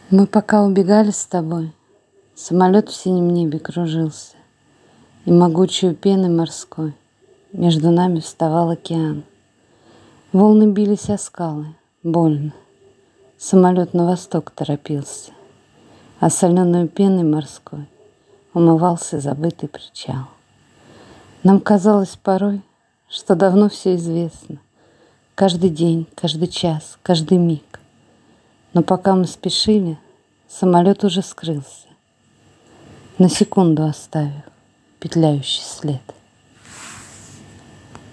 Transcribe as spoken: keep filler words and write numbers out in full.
Мы пока убегали с тобой, самолет в синем небе кружился, и могучую пеной морской между нами вставал океан. Волны бились о скалы, больно. Самолет на восток торопился, а соленую пеной морской умывался забытый причал. Нам казалось порой, что давно все известно, каждый день, каждый час, каждый миг. Но пока мы спешили, самолет уже скрылся, на секунду оставив петляющий след.